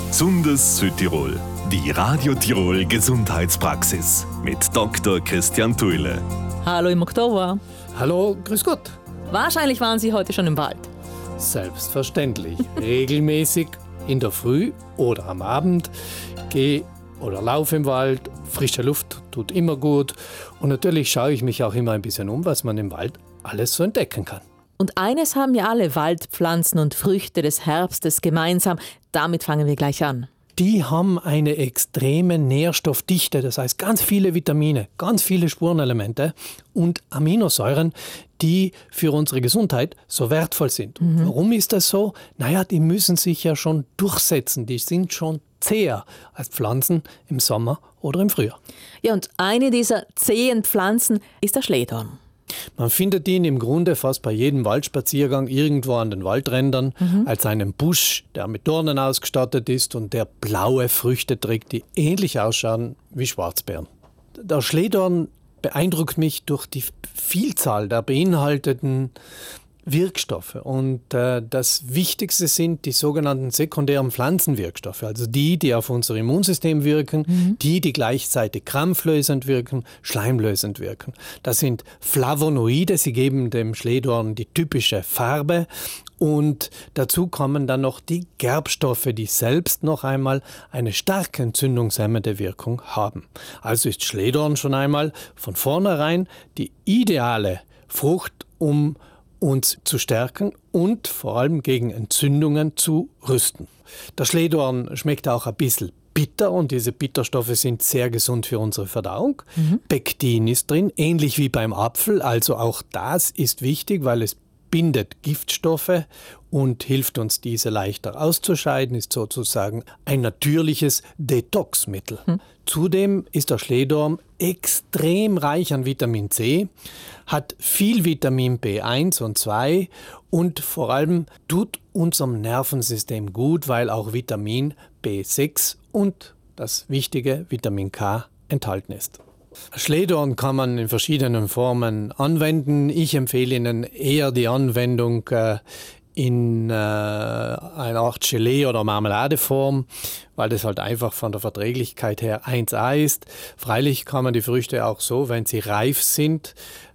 Gesundes Südtirol, die Radio Tirol Gesundheitspraxis mit Dr. Christian Thuile. Hallo im Oktober. Hallo, grüß Gott. Wahrscheinlich waren Sie heute schon im Wald. Selbstverständlich. Regelmäßig in der Früh oder am Abend gehe oder laufe im Wald. Frische Luft tut immer gut. Und natürlich schaue ich mich auch immer ein bisschen um, was man im Wald alles so entdecken kann. Und eines haben ja alle Waldpflanzen und Früchte des Herbstes gemeinsam. Damit fangen wir gleich an. Die haben eine extreme Nährstoffdichte, das heißt ganz viele Vitamine, ganz viele Spurenelemente und Aminosäuren, die für unsere Gesundheit so wertvoll sind. Warum ist das so? Naja, die müssen sich ja schon durchsetzen, die sind schon zäher als Pflanzen im Sommer oder im Frühjahr. Ja, und eine dieser zähen Pflanzen ist der Schlehdorn. Man findet ihn im Grunde fast bei jedem Waldspaziergang irgendwo an den Waldrändern als einen Busch, der mit Dornen ausgestattet ist und der blaue Früchte trägt, die ähnlich ausschauen wie Schwarzbeeren. Der Schlehdorn beeindruckt mich durch die Vielzahl der beinhalteten Wirkstoffe. Und das Wichtigste sind die sogenannten sekundären Pflanzenwirkstoffe, also die auf unser Immunsystem wirken, die gleichzeitig krampflösend wirken, schleimlösend wirken. Das sind Flavonoide, sie geben dem Schlehdorn die typische Farbe. Und dazu kommen dann noch die Gerbstoffe, die selbst noch einmal eine stark entzündungshemmende Wirkung haben. Also ist Schlehdorn schon einmal von vornherein die ideale Frucht, um uns zu stärken und vor allem gegen Entzündungen zu rüsten. Der Schlehdorn schmeckt auch ein bisschen bitter und diese Bitterstoffe sind sehr gesund für unsere Verdauung. Pektin ist drin, ähnlich wie beim Apfel, also auch das ist wichtig, weil es bindet Giftstoffe und hilft uns, diese leichter auszuscheiden, ist sozusagen ein natürliches Detoxmittel. Zudem ist der Schlehdorn extrem reich an Vitamin C, hat viel Vitamin B1 und 2 und vor allem tut unserem Nervensystem gut, weil auch Vitamin B6 und das wichtige Vitamin K enthalten ist. Schlehdorn kann man in verschiedenen Formen anwenden. Ich empfehle Ihnen eher die Anwendung in einer Art Gelee- oder Marmeladeform, weil das halt einfach von der Verträglichkeit her 1A ist. Freilich kann man die Früchte auch so, wenn sie reif sind,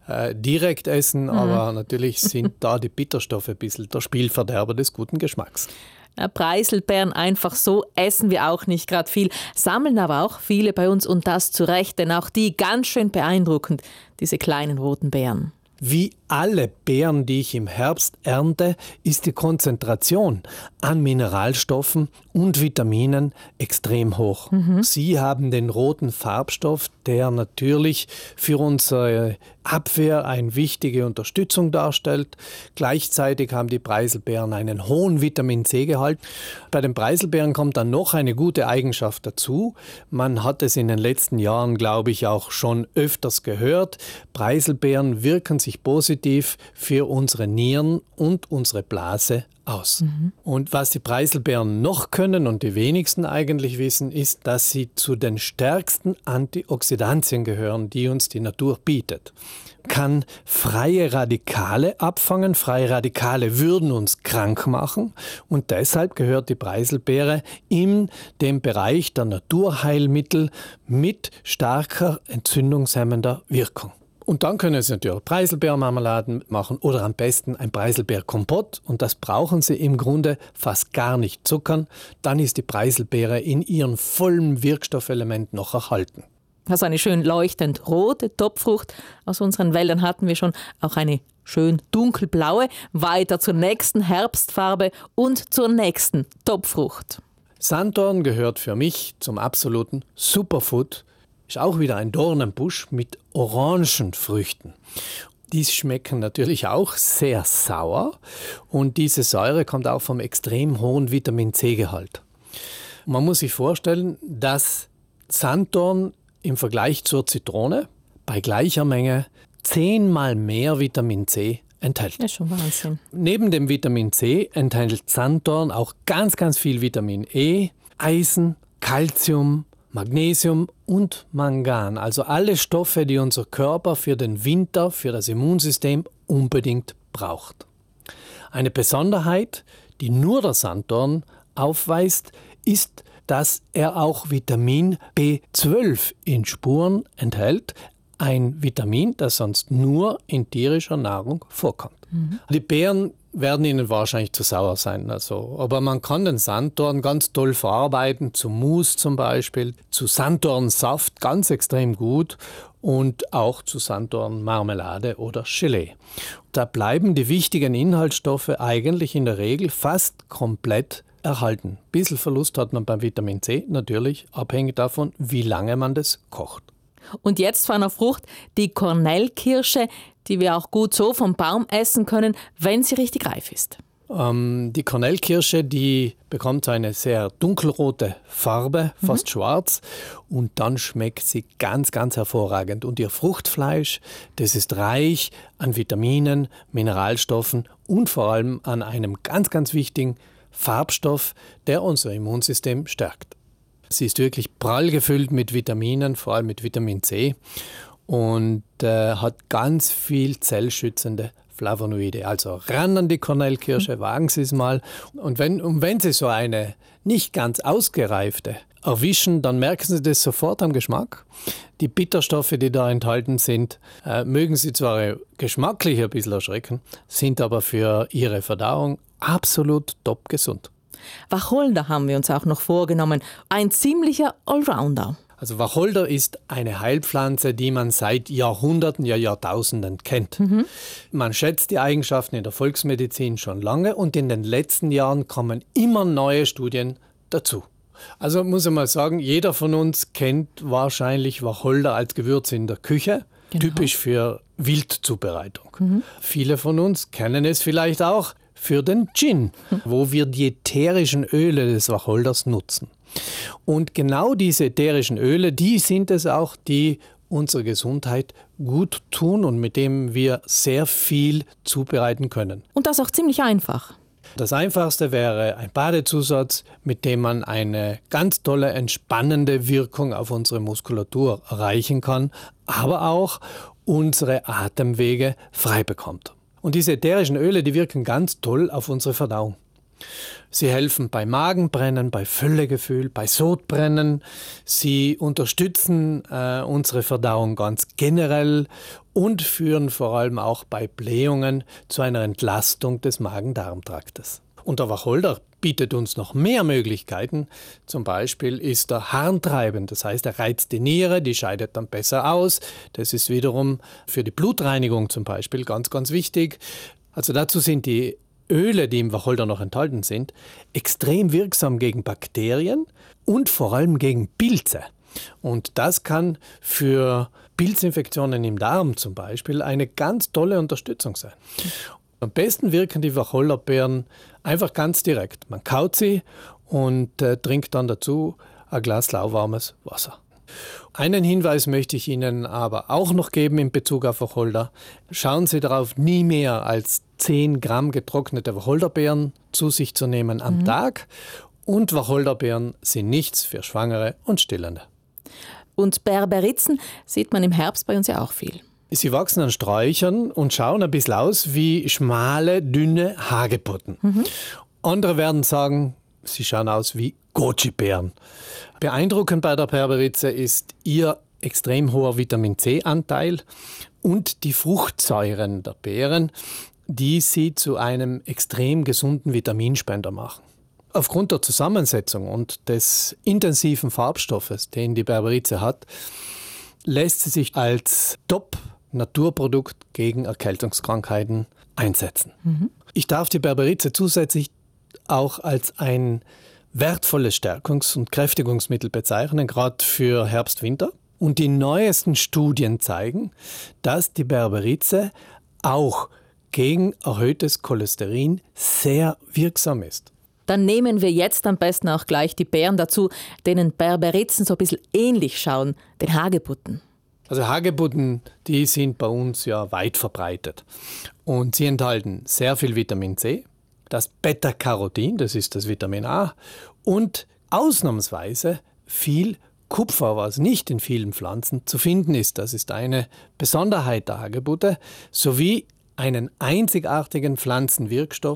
direkt essen, aber natürlich sind da die Bitterstoffe ein bisschen der Spielverderber des guten Geschmacks. Preiselbeeren einfach so essen wir auch nicht gerade viel, sammeln aber auch viele bei uns und das zu Recht, denn auch die ganz schön beeindruckend, diese kleinen roten Beeren. Wie alle Beeren, die ich im Herbst ernte, ist die Konzentration an Mineralstoffen und Vitaminen extrem hoch. Sie haben den roten Farbstoff, der natürlich für unsere Abwehr eine wichtige Unterstützung darstellt. Gleichzeitig haben die Preiselbeeren einen hohen Vitamin-C-Gehalt. Bei den Preiselbeeren kommt dann noch eine gute Eigenschaft dazu. Man hat es in den letzten Jahren, glaube ich, auch schon öfters gehört. Preiselbeeren wirken sich positiv für unsere Nieren und unsere Blase aus. Und was die Preiselbeeren noch können und die wenigsten eigentlich wissen, ist, dass sie zu den stärksten Antioxidantien gehören, die uns die Natur bietet. Kann freie Radikale abfangen. Freie Radikale würden uns krank machen und deshalb gehört die Preiselbeere in den Bereich der Naturheilmittel mit starker entzündungshemmender Wirkung. Und dann können Sie natürlich Preiselbeermarmeladen machen oder am besten ein Preiselbeerkompott. Und das brauchen Sie im Grunde fast gar nicht zuckern. Dann ist die Preiselbeere in ihrem vollen Wirkstoffelement noch erhalten. Also eine schön leuchtend rote Topfrucht. Aus unseren Wäldern hatten wir schon auch eine schön dunkelblaue. Weiter zur nächsten Herbstfarbe und zur nächsten Topfrucht. Sanddorn gehört für mich zum absoluten Superfood. Ist auch wieder ein Dornenbusch mit Orangenfrüchten. Die schmecken natürlich auch sehr sauer und diese Säure kommt auch vom extrem hohen Vitamin-C-Gehalt. Man muss sich vorstellen, dass Sanddorn im Vergleich zur Zitrone bei gleicher Menge 10-mal mehr Vitamin C enthält. Das ist schon Wahnsinn. Neben dem Vitamin C enthält Sanddorn auch ganz, ganz viel Vitamin E, Eisen, Calcium, Magnesium und Mangan, also alle Stoffe, die unser Körper für den Winter, für das Immunsystem unbedingt braucht. Eine Besonderheit, die nur der Sanddorn aufweist, ist, dass er auch Vitamin B12 in Spuren enthält. Ein Vitamin, das sonst nur in tierischer Nahrung vorkommt. Die Beeren werden Ihnen wahrscheinlich zu sauer sein. Aber man kann den Sanddorn ganz toll verarbeiten, zu Mousse zum Beispiel, zu Sanddornsaft ganz extrem gut und auch zu Sanddornmarmelade oder Gelee. Da bleiben die wichtigen Inhaltsstoffe eigentlich in der Regel fast komplett erhalten. Ein bisschen Verlust hat man beim Vitamin C, natürlich abhängig davon, wie lange man das kocht. Und jetzt von einer Frucht, die Kornelkirsche, die wir auch gut so vom Baum essen können, wenn sie richtig reif ist. Die Kornelkirsche, die bekommt eine sehr dunkelrote Farbe, fast schwarz, und dann schmeckt sie ganz, ganz hervorragend. Und ihr Fruchtfleisch, das ist reich an Vitaminen, Mineralstoffen und vor allem an einem ganz, ganz wichtigen Farbstoff, der unser Immunsystem stärkt. Sie ist wirklich prall gefüllt mit Vitaminen, vor allem mit Vitamin C, und hat ganz viel zellschützende Flavonoide. Also ran an die Kornelkirsche, wagen Sie es mal. Und wenn Sie so eine nicht ganz ausgereifte erwischen, dann merken Sie das sofort am Geschmack. Die Bitterstoffe, die da enthalten sind, mögen Sie zwar geschmacklich ein bisschen erschrecken, sind aber für Ihre Verdauung absolut top gesund. Wacholder haben wir uns auch noch vorgenommen. Ein ziemlicher Allrounder. Also Wacholder ist eine Heilpflanze, die man seit Jahrhunderten, ja Jahrtausenden kennt. Man schätzt die Eigenschaften in der Volksmedizin schon lange und in den letzten Jahren kommen immer neue Studien dazu. Also muss ich mal sagen, jeder von uns kennt wahrscheinlich Wacholder als Gewürz in der Küche, typisch für Wildzubereitung. Viele von uns kennen es vielleicht auch für den Gin, wo wir die ätherischen Öle des Wacholders nutzen. Und genau diese ätherischen Öle, die sind es auch, die unserer Gesundheit gut tun und mit dem wir sehr viel zubereiten können. Und das auch ziemlich einfach. Das Einfachste wäre ein Badezusatz, mit dem man eine ganz tolle entspannende Wirkung auf unsere Muskulatur erreichen kann, aber auch unsere Atemwege frei bekommt. Und diese ätherischen Öle, die wirken ganz toll auf unsere Verdauung. Sie helfen bei Magenbrennen, bei Völlegefühl, bei Sodbrennen. Sie unterstützen unsere Verdauung ganz generell und führen vor allem auch bei Blähungen zu einer Entlastung des Magen-Darm-Traktes. Und der Wacholder bietet uns noch mehr Möglichkeiten. Zum Beispiel ist er harntreibend, das heißt, er reizt die Niere, die scheidet dann besser aus. Das ist wiederum für die Blutreinigung zum Beispiel ganz, ganz wichtig. Also dazu sind die Öle, die im Wacholder noch enthalten sind, extrem wirksam gegen Bakterien und vor allem gegen Pilze. Und das kann für Pilzinfektionen im Darm zum Beispiel eine ganz tolle Unterstützung sein. Am besten wirken die Wacholderbeeren einfach ganz direkt. Man kaut sie und trinkt dann dazu ein Glas lauwarmes Wasser. Einen Hinweis möchte ich Ihnen aber auch noch geben in Bezug auf Wacholder. Schauen Sie darauf, nie mehr als 10 Gramm getrocknete Wacholderbeeren zu sich zu nehmen am Tag. Und Wacholderbeeren sind nichts für Schwangere und Stillende. Und Berberitzen sieht man im Herbst bei uns ja auch viel. Sie wachsen an Sträuchern und schauen ein bisschen aus wie schmale, dünne Hagebutten. Andere werden sagen, sie schauen aus wie Goji-Beeren. Beeindruckend bei der Berberitze ist ihr extrem hoher Vitamin-C-Anteil und die Fruchtsäuren der Beeren, die sie zu einem extrem gesunden Vitaminspender machen. Aufgrund der Zusammensetzung und des intensiven Farbstoffes, den die Berberitze hat, lässt sie sich als Top-Naturprodukt gegen Erkältungskrankheiten einsetzen. Ich darf die Berberitze zusätzlich auch als ein wertvolles Stärkungs- und Kräftigungsmittel bezeichnen, gerade für Herbst-Winter. Und die neuesten Studien zeigen, dass die Berberitze auch gegen erhöhtes Cholesterin sehr wirksam ist. Dann nehmen wir jetzt am besten auch gleich die Beeren dazu, denen Berberitzen so ein bisschen ähnlich schauen, den Hagebutten. Also Hagebutten, die sind bei uns ja weit verbreitet. Und sie enthalten sehr viel Vitamin C, das Beta-Carotin, das ist das Vitamin A, und ausnahmsweise viel Kupfer, was nicht in vielen Pflanzen zu finden ist. Das ist eine Besonderheit der Hagebutte, sowie einen einzigartigen Pflanzenwirkstoff,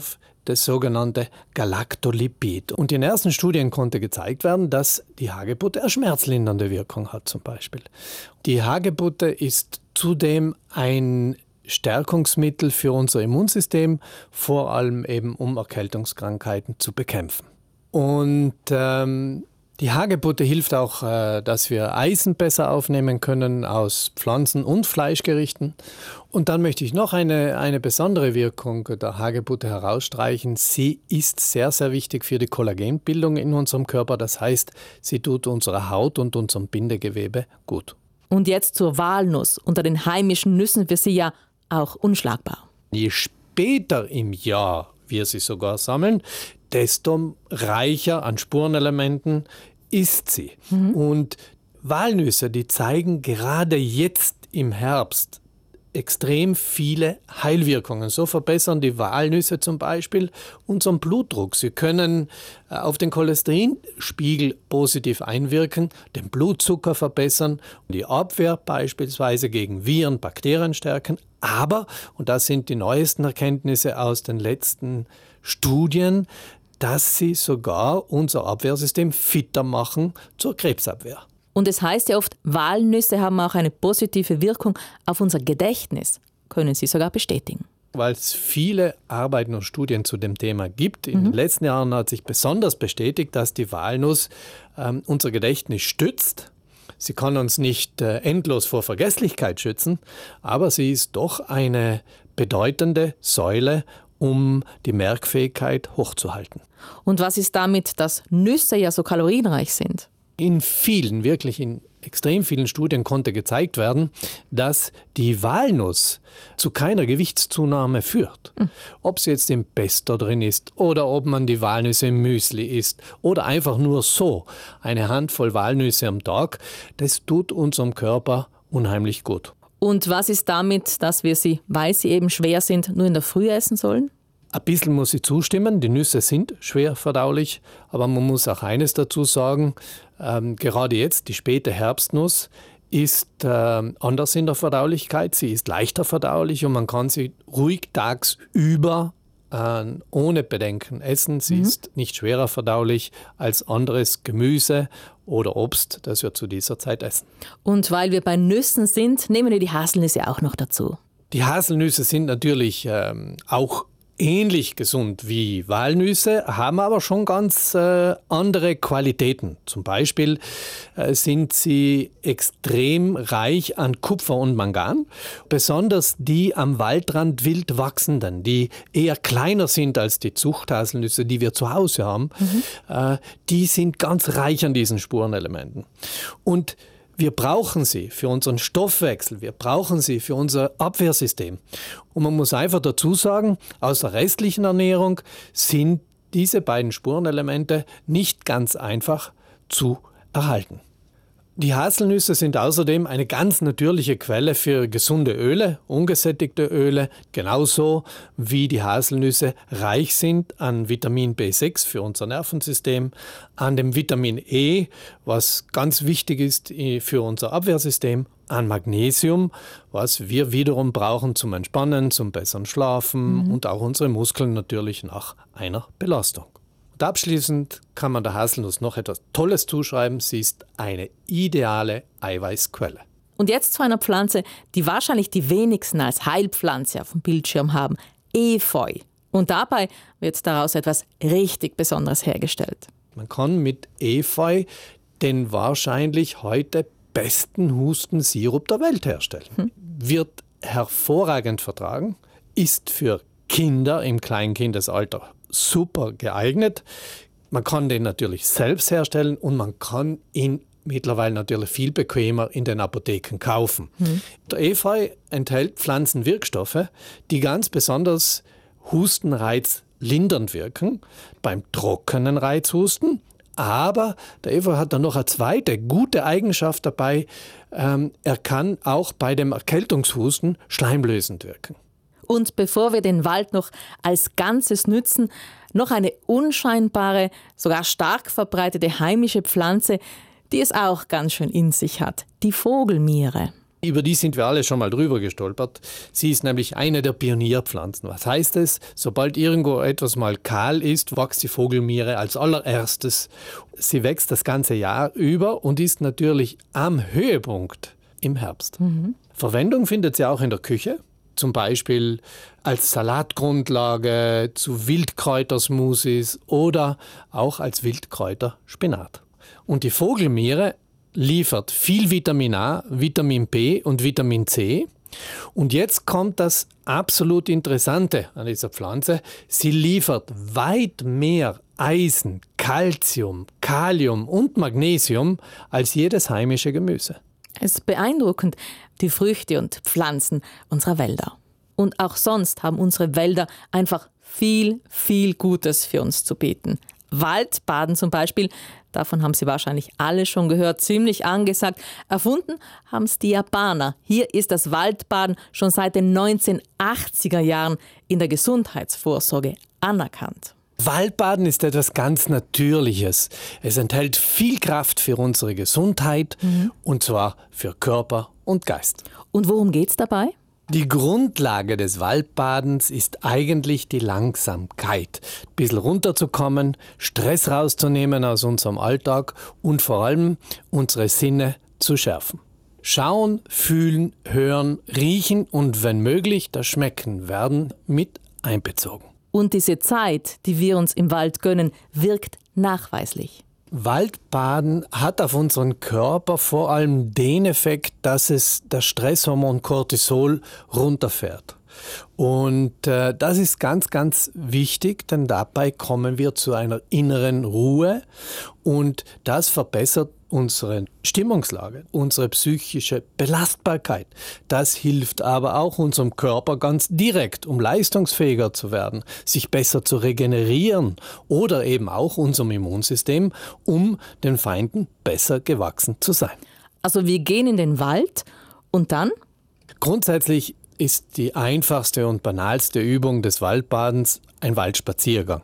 das sogenannte Galactolipid. Und in ersten Studien konnte gezeigt werden, dass die Hagebutte eine schmerzlindernde Wirkung hat zum Beispiel. Die Hagebutte ist zudem ein Stärkungsmittel für unser Immunsystem, vor allem eben um Erkältungskrankheiten zu bekämpfen. Und die Hagebutte hilft auch, dass wir Eisen besser aufnehmen können aus Pflanzen- und Fleischgerichten. Und dann möchte ich noch eine besondere Wirkung der Hagebutte herausstreichen. Sie ist sehr, sehr wichtig für die Kollagenbildung in unserem Körper. Das heißt, sie tut unserer Haut und unserem Bindegewebe gut. Und jetzt zur Walnuss. Unter den heimischen Nüssen für Sie ja auch unschlagbar. Je später im Jahr wir sie sogar sammeln, desto reicher an Spurenelementen ist sie. Und Walnüsse, die zeigen gerade jetzt im Herbst extrem viele Heilwirkungen. So verbessern die Walnüsse zum Beispiel unseren Blutdruck. Sie können auf den Cholesterinspiegel positiv einwirken, den Blutzucker verbessern, die Abwehr beispielsweise gegen Viren, Bakterien stärken. Aber, und das sind die neuesten Erkenntnisse aus den letzten Studien, dass sie sogar unser Abwehrsystem fitter machen zur Krebsabwehr. Und es heißt ja oft, Walnüsse haben auch eine positive Wirkung auf unser Gedächtnis. Können Sie sogar bestätigen? Weil es viele Arbeiten und Studien zu dem Thema gibt. In den letzten Jahren hat sich besonders bestätigt, dass die Walnuss unser Gedächtnis stützt. Sie kann uns nicht endlos vor Vergesslichkeit schützen, aber sie ist doch eine bedeutende Säule, um die Merkfähigkeit hochzuhalten. Und was ist damit, dass Nüsse ja so kalorienreich sind? In extrem vielen Studien konnte gezeigt werden, dass die Walnuss zu keiner Gewichtszunahme führt. Ob sie jetzt im Pesto drin ist oder ob man die Walnüsse im Müsli isst oder einfach nur so eine Handvoll Walnüsse am Tag, das tut unserem Körper unheimlich gut. Und was ist damit, dass wir sie, weil sie eben schwer sind, nur in der Früh essen sollen? Ein bisschen muss ich zustimmen, die Nüsse sind schwer verdaulich, aber man muss auch eines dazu sagen, gerade jetzt die späte Herbstnuss ist anders in der Verdaulichkeit, sie ist leichter verdaulich und man kann sie ruhig tagsüber ohne Bedenken essen. Sie ist nicht schwerer verdaulich als anderes Gemüse oder Obst, das wir zu dieser Zeit essen. Und weil wir bei Nüssen sind, nehmen wir die Haselnüsse auch noch dazu. Die Haselnüsse sind natürlich auch ähnlich gesund wie Walnüsse, haben aber schon ganz andere Qualitäten. Zum Beispiel sind sie extrem reich an Kupfer und Mangan. Besonders die am Waldrand wild wachsenden, die eher kleiner sind als die Zuchthaselnüsse, die wir zu Hause haben, die sind ganz reich an diesen Spurenelementen. Und wir brauchen sie für unseren Stoffwechsel, wir brauchen sie für unser Abwehrsystem. Und man muss einfach dazu sagen, aus der restlichen Ernährung sind diese beiden Spurenelemente nicht ganz einfach zu erhalten. Die Haselnüsse sind außerdem eine ganz natürliche Quelle für gesunde Öle, ungesättigte Öle, genauso wie die Haselnüsse reich sind an Vitamin B6 für unser Nervensystem, an dem Vitamin E, was ganz wichtig ist für unser Abwehrsystem, an Magnesium, was wir wiederum brauchen zum Entspannen, zum besseren Schlafen und auch unsere Muskeln natürlich nach einer Belastung. Und abschließend kann man der Haselnuss noch etwas Tolles zuschreiben. Sie ist eine ideale Eiweißquelle. Und jetzt zu einer Pflanze, die wahrscheinlich die wenigsten als Heilpflanze auf dem Bildschirm haben. Efeu. Und dabei wird daraus etwas richtig Besonderes hergestellt. Man kann mit Efeu den wahrscheinlich heute besten Hustensirup der Welt herstellen. Wird hervorragend vertragen, ist für Kinder im Kleinkindesalter super geeignet. Man kann den natürlich selbst herstellen und man kann ihn mittlerweile natürlich viel bequemer in den Apotheken kaufen. Der Efeu enthält Pflanzenwirkstoffe, die ganz besonders hustenreizlindernd wirken, beim trockenen Reizhusten. Aber der Efeu hat dann noch eine zweite gute Eigenschaft dabei. Er kann auch bei dem Erkältungshusten schleimlösend wirken. Und bevor wir den Wald noch als Ganzes nützen, noch eine unscheinbare, sogar stark verbreitete heimische Pflanze, die es auch ganz schön in sich hat, die Vogelmiere. Über die sind wir alle schon mal drüber gestolpert. Sie ist nämlich eine der Pionierpflanzen. Was heißt es? Sobald irgendwo etwas mal kahl ist, wächst die Vogelmiere als allererstes. Sie wächst das ganze Jahr über und ist natürlich am Höhepunkt im Herbst. Verwendung findet sie auch in der Küche. Zum Beispiel als Salatgrundlage, zu Wildkräutersmoothies oder auch als Wildkräuterspinat. Und die Vogelmiere liefert viel Vitamin A, Vitamin B und Vitamin C. Und jetzt kommt das absolut Interessante an dieser Pflanze. Sie liefert weit mehr Eisen, Calcium, Kalium und Magnesium als jedes heimische Gemüse. Es ist beeindruckend, die Früchte und Pflanzen unserer Wälder. Und auch sonst haben unsere Wälder einfach viel, viel Gutes für uns zu bieten. Waldbaden zum Beispiel, davon haben Sie wahrscheinlich alle schon gehört, ziemlich angesagt. Erfunden haben es die Japaner. Hier ist das Waldbaden schon seit den 1980er Jahren in der Gesundheitsvorsorge anerkannt. Waldbaden ist etwas ganz Natürliches. Es enthält viel Kraft für unsere Gesundheit und zwar für Körper und Geist. Und worum geht's dabei? Die Grundlage des Waldbadens ist eigentlich die Langsamkeit. Ein bisschen runterzukommen, Stress rauszunehmen aus unserem Alltag und vor allem unsere Sinne zu schärfen. Schauen, fühlen, hören, riechen und wenn möglich das Schmecken werden mit einbezogen. Und diese Zeit, die wir uns im Wald gönnen, wirkt nachweislich. Waldbaden hat auf unseren Körper vor allem den Effekt, dass es das Stresshormon Cortisol runterfährt. Und das ist ganz, ganz wichtig, denn dabei kommen wir zu einer inneren Ruhe und das verbessert unsere Stimmungslage, unsere psychische Belastbarkeit. Das hilft aber auch unserem Körper ganz direkt, um leistungsfähiger zu werden, sich besser zu regenerieren oder eben auch unserem Immunsystem, um den Feinden besser gewachsen zu sein. Also wir gehen in den Wald und dann? Grundsätzlich ist die einfachste und banalste Übung des Waldbadens ein Waldspaziergang.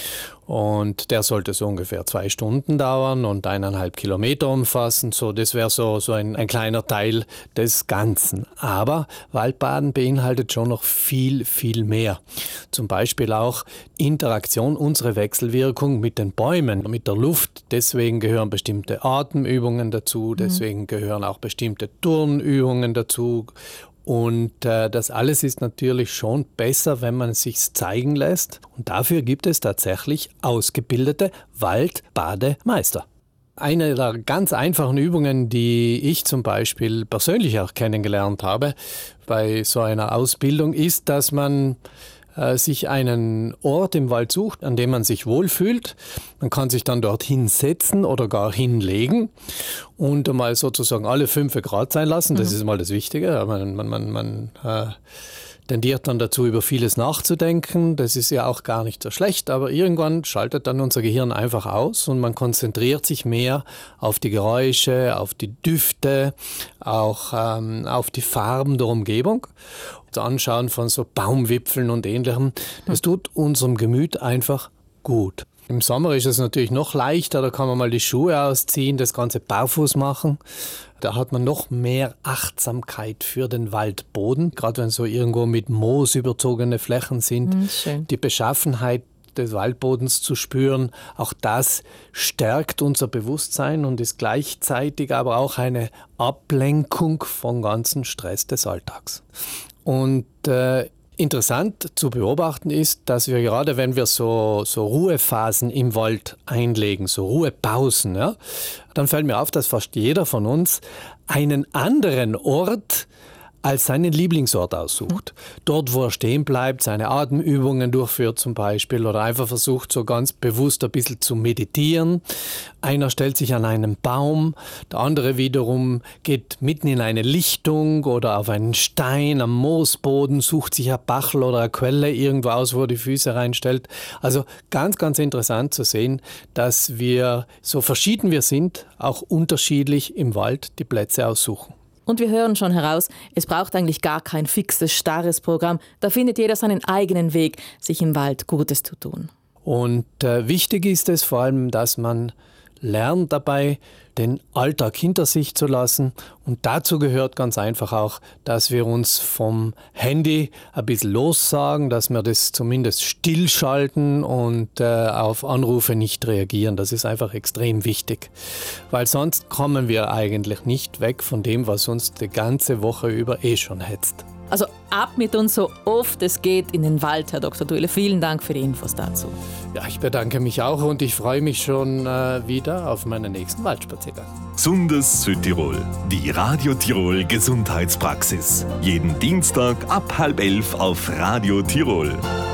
Und der sollte so ungefähr 2 Stunden dauern und 1,5 Kilometer umfassen. So, das wäre so ein kleiner Teil des Ganzen. Aber Waldbaden beinhaltet schon noch viel, viel mehr. Zum Beispiel auch Interaktion, unsere Wechselwirkung mit den Bäumen, mit der Luft. Deswegen gehören bestimmte Atemübungen dazu, deswegen gehören auch bestimmte Turnübungen dazu. Und das alles ist natürlich schon besser, wenn man es sich zeigen lässt. Und dafür gibt es tatsächlich ausgebildete Waldbademeister. Eine der ganz einfachen Übungen, die ich zum Beispiel persönlich auch kennengelernt habe bei so einer Ausbildung, ist, dass man sich einen Ort im Wald sucht, an dem man sich wohlfühlt. Man kann sich dann dort hinsetzen oder gar hinlegen und mal sozusagen alle 5 Grad sein lassen. Das ist mal das Wichtige. Man tendiert dann dazu, über vieles nachzudenken. Das ist ja auch gar nicht so schlecht, aber irgendwann schaltet dann unser Gehirn einfach aus und man konzentriert sich mehr auf die Geräusche, auf die Düfte, auch auf die Farben der Umgebung. Das Anschauen von so Baumwipfeln und Ähnlichem, das tut unserem Gemüt einfach gut. Im Sommer ist es natürlich noch leichter, da kann man mal die Schuhe ausziehen, das Ganze barfuß machen. Da hat man noch mehr Achtsamkeit für den Waldboden, gerade wenn so irgendwo mit Moos überzogene Flächen sind. Schön. Die Beschaffenheit des Waldbodens zu spüren, auch das stärkt unser Bewusstsein und ist gleichzeitig aber auch eine Ablenkung vom ganzen Stress des Alltags. Und interessant zu beobachten ist, dass wir gerade, wenn wir so Ruhephasen im Wald einlegen, so Ruhepausen, ja, dann fällt mir auf, dass fast jeder von uns einen anderen Ort als seinen Lieblingsort aussucht. Dort, wo er stehen bleibt, seine Atemübungen durchführt zum Beispiel oder einfach versucht, so ganz bewusst ein bisschen zu meditieren. Einer stellt sich an einen Baum, der andere wiederum geht mitten in eine Lichtung oder auf einen Stein am Moosboden, sucht sich ein Bachel oder eine Quelle irgendwo aus, wo er die Füße reinstellt. Also ganz, ganz interessant zu sehen, dass wir, so verschieden wir sind, auch unterschiedlich im Wald die Plätze aussuchen. Und wir hören schon heraus, es braucht eigentlich gar kein fixes, starres Programm. Da findet jeder seinen eigenen Weg, sich im Wald Gutes zu tun. Und wichtig ist es vor allem, dass man lernt dabei, den Alltag hinter sich zu lassen. Und dazu gehört ganz einfach auch, dass wir uns vom Handy ein bisschen lossagen, dass wir das zumindest stillschalten und auf Anrufe nicht reagieren. Das ist einfach extrem wichtig, weil sonst kommen wir eigentlich nicht weg von dem, was uns die ganze Woche über schon hetzt. Also ab mit uns so oft es geht in den Wald, Herr Dr. Thuile. Vielen Dank für die Infos dazu. Ja, ich bedanke mich auch und ich freue mich schon wieder auf meinen nächsten Waldspaziergang. Gesundes Südtirol, die Radio Tirol Gesundheitspraxis. Jeden Dienstag ab 10:30 auf Radio Tirol.